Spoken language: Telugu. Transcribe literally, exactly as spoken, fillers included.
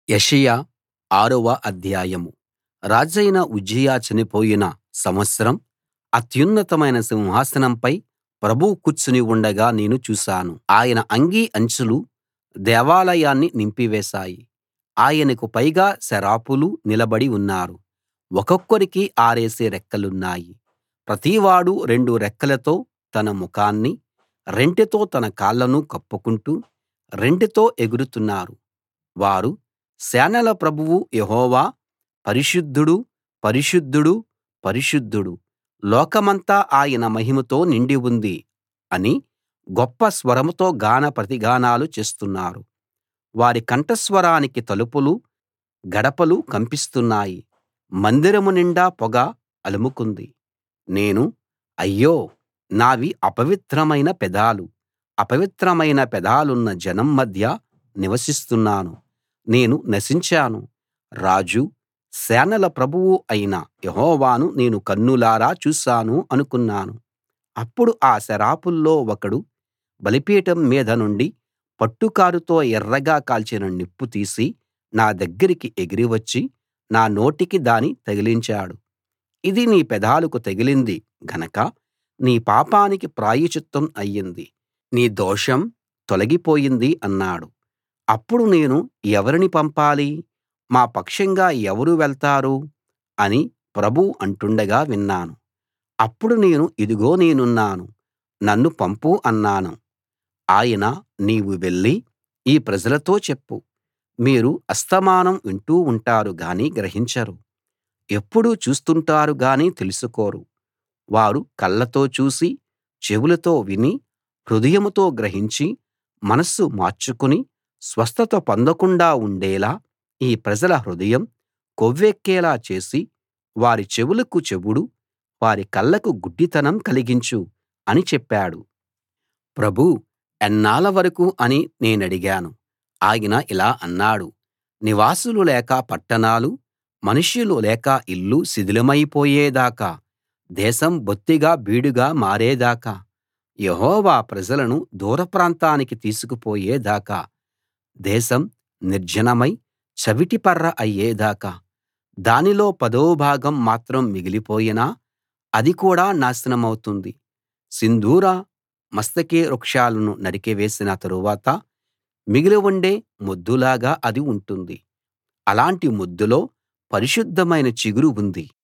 యెషయా ఆరవ అధ్యాయం రాజైన ఉజ్జియా చనిపోయిన సంవత్సరం అత్యున్నతమైన సింహాసనంపై ప్రభువు కూర్చుని ఉండగా నేను చూశాను. ఆయన అంగీ అంచులు దేవాలయాన్ని నింపివేశాయి. ఆయనకు పైగా సెరాపులు నిలబడి ఉన్నారు. ఒక్కొక్కరికి ఆరేసి రెక్కలున్నాయి. ప్రతివాడూ రెండు రెక్కలతో తన ముఖాన్నీ రెంటితో తన కాళ్ళనూ కప్పుకుంటూ రెంటితో ఎగురుతున్నారు. వారు సేనల ప్రభువు యెహోవా పరిశుద్ధుడు పరిశుద్ధుడు పరిశుద్ధుడు, లోకమంతా ఆయన మహిమతో నిండి ఉంది అని గొప్ప స్వరంతో గాన ప్రతిగానాలు చేస్తున్నారు. వారి కంఠస్వరానికి తలుపులు గడపలు కంపిస్తున్నాయి. మందిరం నిండా పొగ అలుముకుంది. నేను అయ్యో, నావి అపవిత్రమైన పెదాలు, అపవిత్రమైన పెదాలున్న జనం మధ్య నివసిస్తున్నాను. నేను నశించాను. రాజు, సేనల ప్రభువు అయిన యెహోవాను నేను కన్నులారా చూశాను అనుకున్నాను. అప్పుడు ఆ సెరాపుల్లో ఒకడు బలిపీఠం మీద నుండి పట్టుకారుతో ఎర్రగా కాల్చిన నిప్పు తీసి నా దగ్గరికి ఎగిరి వచ్చి నా నోటికి దాని తగిలించాడు. ఇది నీ పెదాలకు తగిలింది గనక నీ పాపానికి ప్రాయశ్చిత్తం అయ్యింది, నీ దోషం తొలగిపోయింది అన్నాడు. అప్పుడు నేను ఎవరిని పంపాలి, మా పక్షంగా ఎవరు వెళ్తారు అని ప్రభువు అంటుండగా విన్నాను. అప్పుడు నేను ఇదిగో నేనున్నాను, నన్ను పంపు అన్నాను. ఆయన, నీవు వెళ్లి ఈ ప్రజలతో చెప్పు, మీరు అస్తమానం వింటూ ఉంటారు గానీ గ్రహించరు, ఎప్పుడూ చూస్తుంటారు గానీ తెలుసుకోరు. వారు కళ్ళతో చూసి చెవులతో విని హృదయంతో గ్రహించి మనస్సు మార్చుకుని స్వస్థత పొందకుండా ఉండేలా ఈ ప్రజల హృదయం కొవ్వెక్కేలా చేసి వారి చెవులకు చెవుడు, వారి కళ్ళకు గుడ్డితనం కలిగించు అని చెప్పాడు. ప్రభూ, ఎన్నాళ్ల వరకు అని నేనడిగాను. ఆయన ఇలా అన్నాడు, నివాసులు లేక పట్టణాలు, మనుష్యులు లేక ఇల్లు శిథిలమైపోయేదాకా, దేశం బొత్తిగా బీడుగా మారేదాకా, యెహోవా ప్రజలను దూర ప్రాంతానికి తీసుకుపోయేదాకా, దేశం నిర్జనమై చవిటిపర్ర అయ్యేదాకా, దానిలో పదో భాగం మాత్రం మిగిలిపోయినా అది కూడా నాశనమవుతుంది. సింధూర మస్తకి వృక్షాలను నరికివేసిన తరువాత మిగిలి ఉండే మొద్దులాగా అది ఉంటుంది. అలాంటి మొద్దులో పరిశుద్ధమైన చిగురు ఉంది.